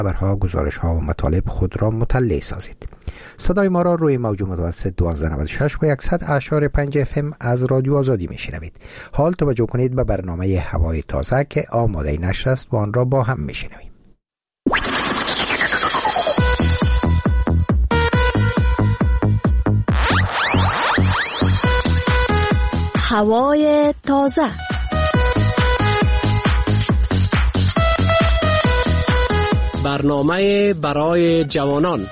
خبرها، گزارش‌ها و مطالب خود را مطلع سازید. صدای ما را روی موج متوسط 1296 و 100.5 FM از رادیو آزادی میشنوید. حال توجه کنید به برنامه هوای تازه که آماده نشر است و آن را با هم میشنویم. هوای تازه. برنامه برای جوانان.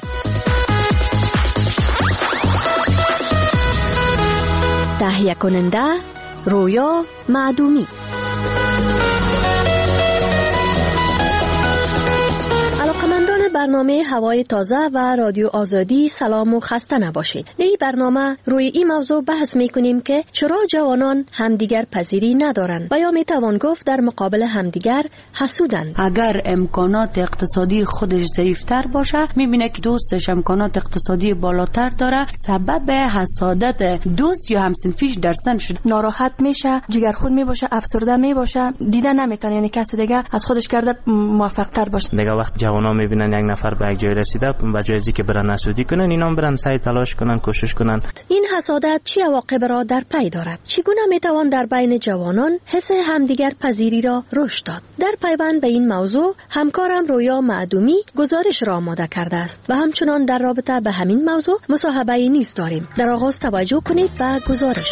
تهیه کننده رویا معدومی. برنامه هوای تازه و رادیو آزادی سلام و خسته نباشید. در این برنامه روی این موضوع بحث میکنیم که چرا جوانان همدیگر پذیری ندارند و یا میتوان گفت در مقابل همدیگر حسودند. اگر امکانات اقتصادی خودش ضعیفتر باشه، میبینه که دوستش امکانات اقتصادی بالاتر داره، سبب حسادت دوست یا همسنفیش در سن شده. ناراحت میشه، جگرخون میباشه، افسرده میباشه، دیده نمیتونه یعنی کسی دیگه از خودش کرده موفق تر باشه. دیگه وقت جوانا میبینن یک نفر به یک جای رسیده، به جای اینکه برن حسودی کنن، اینا برن سعی تلاش کنن، کوشش کنن. این حسادت چه عواقب را در پی دارد؟ چگونه میتوان در بین جوانان حس همدیگر پذیری را رشد داد؟ در پیوند به این موضوع همکارم رویا معدومی گزارش را آماده کرده است و همچنان در رابطه به همین موضوع مصاحبه نیز داریم. در آغاز توجه کنید به گزارش.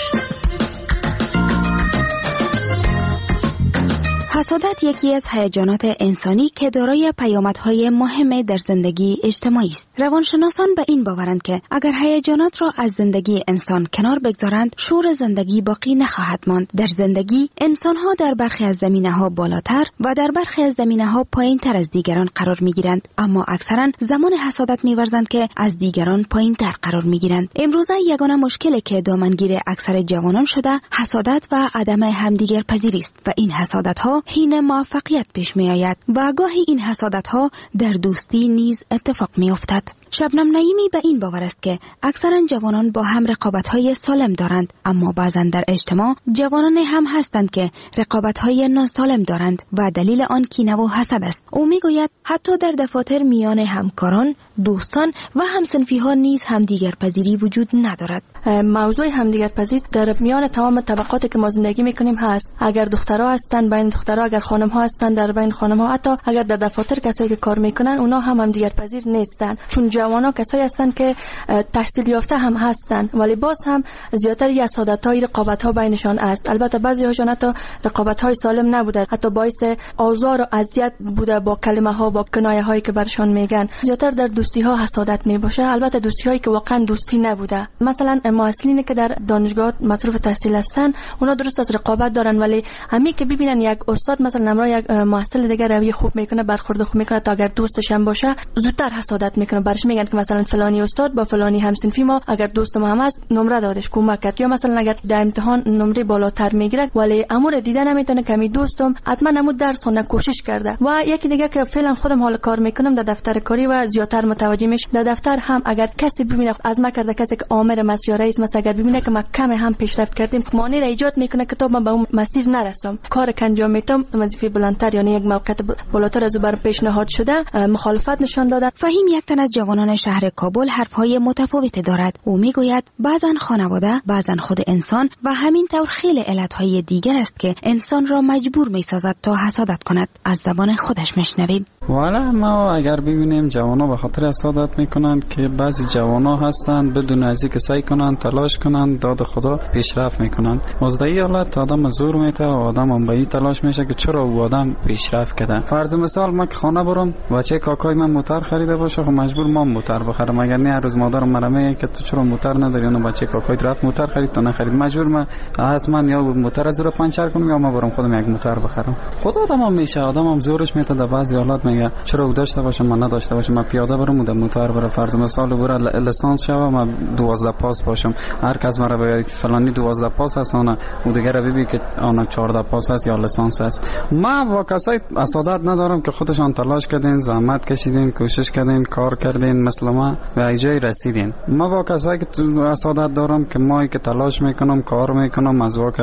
حسادت یکی از هیجانات انسانی که دارای پیامدهای مهم در زندگی اجتماعی است. روانشناسان به این باورند که اگر هیجانات را از زندگی انسان کنار بگذارند، شور زندگی باقی نخواهد ماند. در زندگی انسان‌ها در برخی از زمینه‌ها بالاتر و در برخی از زمینه‌ها پایین‌تر از دیگران قرار می‌گیرند، اما اکثراً زمان حسادت می‌ورزند که از دیگران پایین‌تر قرار می‌گیرند. امروزه یگانه مشکلی که دامنگیر اکثر جوانان شده، حسادت و عدم همدیگر پذیری است و این حسادت‌ها حین موفقیت پیش می آید و گاهی این حسادت‌ها در دوستی نیز اتفاق می افتد. شبنم نعیمی به این باور است که اکثرا جوانان با هم رقابت‌های سالم دارند، اما بعضا در اجتماع جوانان هم هستند که رقابت‌های ناسالم دارند و دلیل آن کینه و حسد است. او میگوید حتی در دفاتر میان همکاران، دوستان و همسنفی‌ها نیز همدیگر پذیری وجود ندارد. موضوع همدیگر پذیری در میان تمام طبقاتی که ما زندگی میکنیم هست. اگر دخترها هستن بین دخترها، اگر خانم‌ها هستن در بین خانم‌ها، حتی اگر در دفاتر کسایی که کار میکنن اونا هم همدیگر پذیر نیستن، چون جوانا کسایی هستن که تحصیل یافته هم هستن ولی باز هم زیاتر حسادت‌های رقابت‌ها بینشان است. البته بعضی هاشون حتی رقابت‌های سالم نبوده، حتی باعث آزار و اذیت بوده با کلمه‌ها، با کنایه‌هایی که برشان میگن. زیاتر در دوستی‌ها حسادت میباشه، البته دوستی‌هایی که واقعا دوستی نبوده. مثلا معلمینی که در دانشگاه مصروف تحصیل هستن، اونا درست از رقابت دارن ولی همین که ببینن یک استاد مثلا نمره یک محصل دیگه روی خوب میکنه، برخورد خوب میکنه، تا اگر دوستش هم باشه زودتر حسادت میکنه. برش میگن که مثلا فلانی استاد با فلانی همسنفی ما اگر دوست ما هم است نمره دادش، کمک کرد، یا مثلا اگر در امتحان نمره بالاتر میگیره ولی امور دیده نمیتونه که می دوستم حتما نمو درس خونه کوشش کرده. و یکی دیگه که فعلا خودم حال کار میکنم در دفتر کاری و زیاتر متوجه میشم در دفتر هم اگر کسی ببینه از ما کرده، کسی که آمر مسئول رئیس مثلا اگر ببینه که ما کم هم پیشرفت کردیم، مانع را ایجاد میکنه که تا من به اون مسیر نرسم. کار که انجام میدم وظیفه بلندتر یعنی یک موقعیت بالاتر از او بر پیشنهاد شده مخالفت نشان دادن. فهیم یک تن از جوانان شهر کابل حرفهای متفاوتی دارد. او میگوید بعضن خانواده، بعضن خود انسان و همین طور خیلی علتهای دیگر است که انسان را مجبور میسازد تا حسادت کند. از زبان خودش میشنویم. والا ما اگر ببینیم جوانا به خاطر حسادت میکنند که بعضی جوانا هستند بدون از اینکه سعی کنند تلاش کنند داد خدا پیشرفت میکنند. مزدی حالت آدم زور میته و آدم هم به این تلاش میشه که چرا او آدم پیشرفت کرده. فرض مثال ما که خانه برم بچه کاکای من موتر خریده باشه خب مجبور ما موتر بخرم، اگر نه هر روز مادرم مرمه که تو چرا موتر نداری، اون بچه کاکای رفت موتر خرید تو نخرید، مجبور من حتما یا موتر از رو پنچر کنم یا ما برم خودم یک موتر بخرم. خود آدم هم میشه، آدم هم زورش میته در بعضی حالات میگه چرا او داشته باشه من نداشته باشم، من پیاده برم و موتر برم. فرض مثال برای لیسانس شوم من 12 پاس باشم، هر کس مرا بگه فلانی 12 پاس هست اون دیگه رو ببین که آن 14 پاس هست یا لیسانس هست. ما با کسای حسادت ندارم که خودشان تلاش کردین، زحمت کشیدین، کوشش کردین، کار کردین، کردین مثل ما به جای رسیدین. ما با کسایی که اسادت دارم که ما که تلاش میکنم کار میکنم از واقع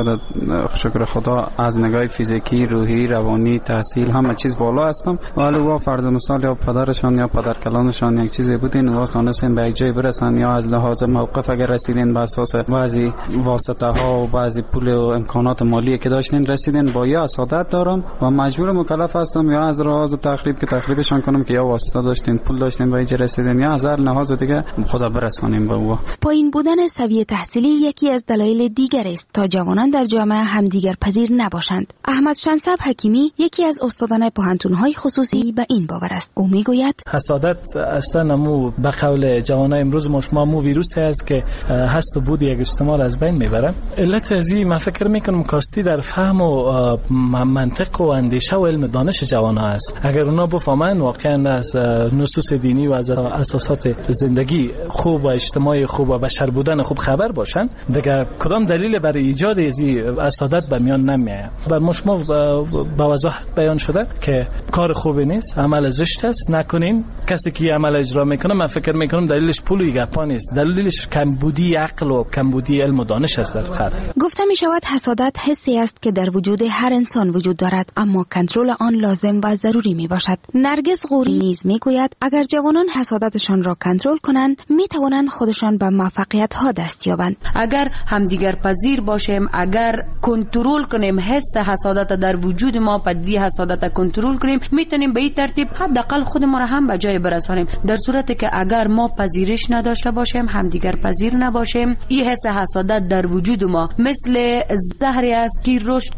شکر خدا از نگاه فیزیکی روحی روانی تحصیل همه چیز بالا هستم، ولی با فرض مثال یا پدرشان یا پدرکلانشان یک چیزی بودین و تونستین به جای برسن یا از لحاظ موقف اگر رسیدین به اساس بعضی واسطه ها و بعضی پول و امکانات مالی که داشتین رسیدین، با یا اسادت دارم و مجبور مکلف هستم یا از لحاظ تخریب که تخریبشان کنم که یا واسطه داشتین پول داشتین به اینجا رسیدین یا از هر لحاظ دیگه خدا برسانیم به او. پایین بودن سویه تحصیلی یکی از دلایل دیگر است تا جوانان در جامعه همدیگر پذیر نباشند. احمد شنسب حکیمی یکی از استادان پوهنتون‌های خصوصی به این باور است. او میگوید حسادت اصلا مو به قول جوانای امروز مو ویروسی است که هست و بود یک اجتماع از بین میبره. علت ازی من فکر میکنم کاستی در فهم و منطق و اندیشه و علم دانش جوانها است. اگر اونا بفهمن واقعا از نصوص دینی و از اساسات زندگی خوب و اجتماعی خوب و بشر بودن خوب خبر باشن، دیگه کدام دلیل برای ایجاد ازی حسادت به میان نمیاد. بر مشما با وضاحت بیان شده که کار خوبی نیست، عمل زشت است، نکنین. کسی که عمل اجرا میکنه من فکر میکنم دلیلش پول و گپا نیست، دلیلش کمبودی عقل و کمبودی علم و دانش است در فرد. گفته می شود حسادت حسی است که در وجود هر انسان وجود دارد، اما کنترل آن لازم و ضروری می باشد. نرگس غوری نیز می گوید اگر جوانان حسادتشان را کنترل کنند می توانند خودشان به موفقیت ها دست یابند. اگر همدیگر پذیر باشیم، اگر کنترل کنیم حس حسادت در وجود ما، پدیده حسادت کنترل کنیم، میتونیم به این ترتیب حداقل خود ما را هم به جای برسانیم. در صورتی که اگر ما پذیرش نداشته باشیم، همدیگر پذیر نباشیم، این حس حسادت در وجود ما مثل زهری است که رشد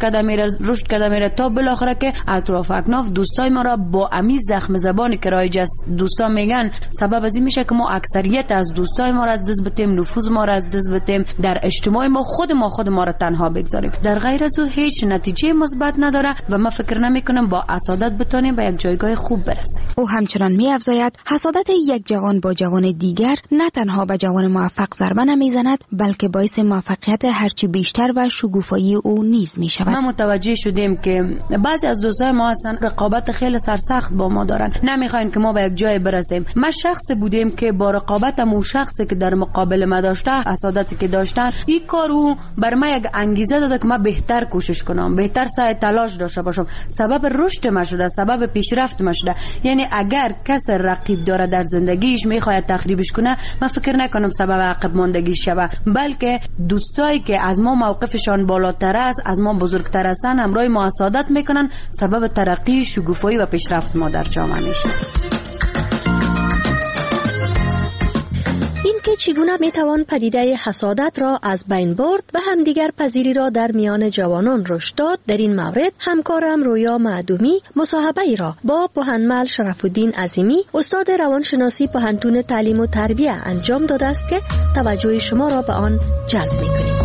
کده میره تا بالاخره که اطراف اکناف دوستای ما را با امی زخم زبانی که رایج است دوستا میگن سبب از این میشه که ما اکثریت از دوستای ما را از دست بدیم، نفوذ ما را از دست بدیم، در اجتماع ما خود ما را تنها بگذاریم. در غیر از او هیچ نتیجه مثبت نداره و من فکر نمیکنم با حسادت بتونیم به یک جایگاه خوب برسیم. او همچنان می‌افزاید حسادت یک جوان با جوان دیگر نه تنها به جوان موفق ضربه نمیزند، بلکه باعث موفقیت هرچی بیشتر و شگوفایی او نیز میشود. ما متوجه شدیم که بعضی از دوستای ما هستن رقابت خیلی سرسخت با ما دارن، نمیخواین که ما به یک جای برسیم. ما شخص بودیم که با رقابتم اون شخصی که در مقابل ما داشته حسادتی که داشتن، این کارو بر ما یک انگیزه داده که من بهتر کوشش کنم، بهتر سعی تلاش داشته باشم، سبب رشد ما شده، سبب پیشرفت ما شده. یعنی اگر کس رقیب داره در زندگیش میخواد تخریبش کنه، من فکر نکنم سبب عقب ماندگی شوه، بلکه دوستایی که از ما موقفشان بالاتر است، از ما بزرگتر هستن، همراه ما حسادت میکنن، سبب ترقی، شگوفایی و پیشرفت ما در جامعه میشه. که چگونه میتوان پدیده حسادت را از بین برد و همدیگر پذیری را در میان جوانان رشد داد، در این مورد همکارم رویا معدومی مصاحبه ای را با پوهنمل شرف‌الدین عظیمی استاد روانشناسی پوهنتون تعلیم و تربیه انجام داده است که توجه شما را به آن جلب می‌کنیم.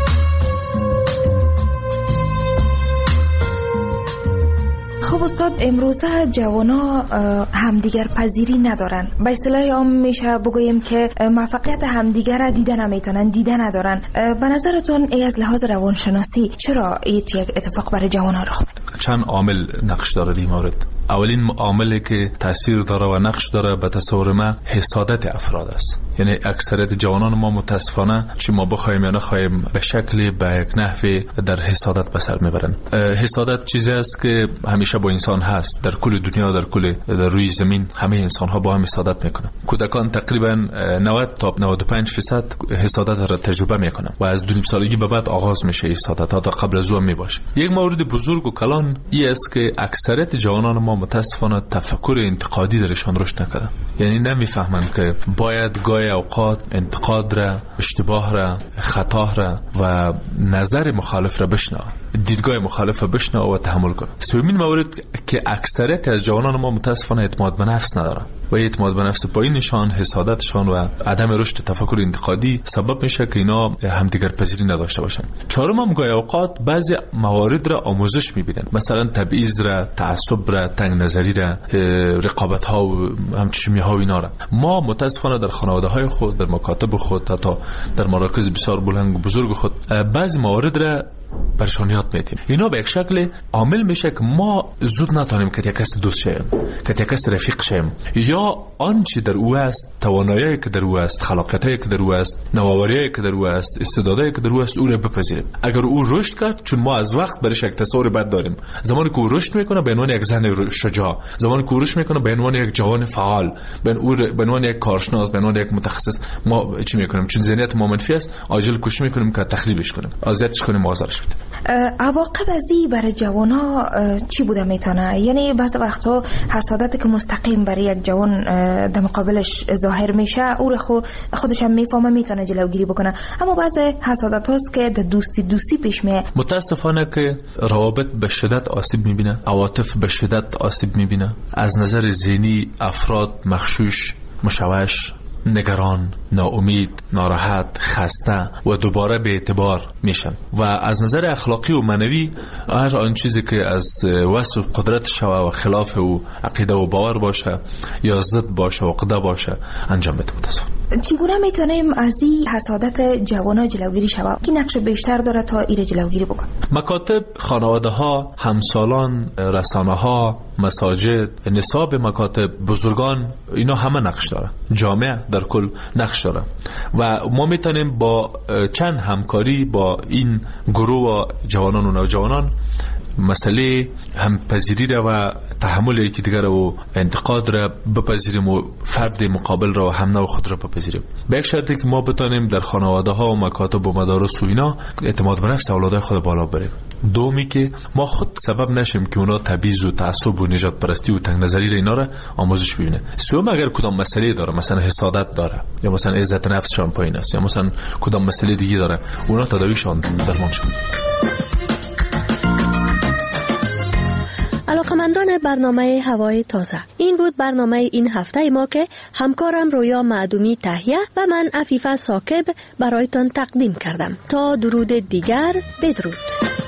خب استاد، امروزه جوانا همدیگر پذیری ندارن. به اصطلاح عام میشه بگوییم که موفقیت همدیگر را دیده نمیتونن، دیده ندارن. به نظرتون ای از لحاظ روانشناسی چرا یک اتفاق برای جوانا رخ میده؟ چند عامل نقش داره این مورد. اولین عاملی که تاثیر داره و نقش داره به تصور ما حسادت افراد است. یعنی اکثریت جوانان ما متاسفانه چه ما بخوایم یا نخوایم به شکلی به یک نحوی در حسادت به سر میبرن. حسادت چیزی است که همیشه با انسان هست، در کل دنیا، در روی زمین همه انسان ها با هم حسادت میکنن. کودکان تقریبا 90 تا 95% حسادت را تجربه میکنن و از 2 سالگی به بعد آغاز میشه حسادت، تا قبل از اون میباشه. یک مورد بزرگ و کلان این است که اکثریت جوانان ما متاسفانه تفکر انتقادی درشان رشد نکرده. یعنی نمیفهمند که باید گاهی اوقات انتقاد را، اشتباه را، خطا را و نظر مخالف را بشنوه، دیدگاه مخالف را بشنوه و تحمل کنه. سومین مورد که اکثریت از جوانان ما متاسفانه اعتماد به نفس ندارن و اعتماد به نفس پایینشان، حسادتشان و عدم رشد تفکر انتقادی سبب میشه که اینا همدیگر پذیری نداشته باشن. چهارم، گاهی اوقات بعضی موارد را آموزش میبینن، مثلا تبعیض را، تعصب را، تنگ نظری را، رقابت ها و همچنین ها و اینا را. ما متاسفانه در خانواده های خود، در مکاتب خود، حتی در مراکز بسیار بزرگ خود بعضی موارد را پریشانیات میدیم. اینا به یک شکل عامل میشه که ما زود نتونیم که یک کس دوست شیم، که یک کس رفیق شیم، یا آنچه در او است، توانایی که در او است، خلاقیتی که در او است، نوآوری که در او است، استعدادی که در او است، او را بپذیریم. اگر او رشد کرد، چون ما از وقت برش یک تصور بد داریم، زمانی که او رشد میکنه به عنوان یک زن شجاع، زمانی که او رشد میکنه به عنوان یک جوان فعال، به عنوان یک کارشناس، به عنوان یک متخصص، ما چی میکنیم؟ چون ذهنیت ما منفی است، عاجل کوشش میکنیم که تخریبش کنیم، اذیتش کنیم، آزارش بدیم. عواقب ازی برای جوانا چی بوده میتونه؟ یعنی بعضی وقتا حسادتی که مستقیم برای یک جوان در مقابلش ظاهر میشه، او رو خودش هم میفهمه، میتونه جلوگیری بکنه، اما بعضی حسادت هاست که در دوستی پیش میاد. متاسفانه که روابط به شدت آسیب میبینه، عواطف به شدت آسیب میبینه، از نظر ذهنی افراد مغشوش، مشوش، نگران، ناامید، ناراحت، خسته و دوباره به اعتبار میشن. و از نظر اخلاقی و معنوی هر آن چیزی که از وصف قدرت شوه و خلاف او عقیده و باور باشه یا ضد باشه و عقده باشه انجام بده. چگونه میتونیم از این حسادت جوانا جلوگیری شوه؟ کی نقش بیشتر داره تا این جلوگیری بکن؟ مکاتب، خانواده ها، همسالان، رسانه ها، مساجد، نصاب مکاتب، بزرگان، اینا همه نقش داره. جامعه در کل نقش داره و ما میتونیم با چند همکاری با این گروه و جوانان و نوجوانان مسئله همپذیری را و تحمل یکی دیگر و انتقاد را بپذیریم و فرد مقابل را و هم نوع خود را بپذیریم. به یک شرطی که ما بتانیم در خانواده ها و مکاتب و مدارس و اینا اعتماد به نفس اولادای خود بالا بریم. دومی که ما خود سبب نشیم که اونا تبعیض و تعصب و نژاد پرستی و تنگ نظری را اینا را آموزش ببینه. سوم اگر کدام مسئله داره، مثلا حسادت داره یا مثلا عزت نفسشان پایین است یا مثلا کدام مسئله دیگه داره، اونا تداویشان درمان شد. علاقمندان برنامه هوای تازه، این بود برنامه این هفته ما که همکارم رویا معدومی تهیه و من عفیفه ثاقب برایتان تقدیم کردم. تا درود دیگر، بدرود.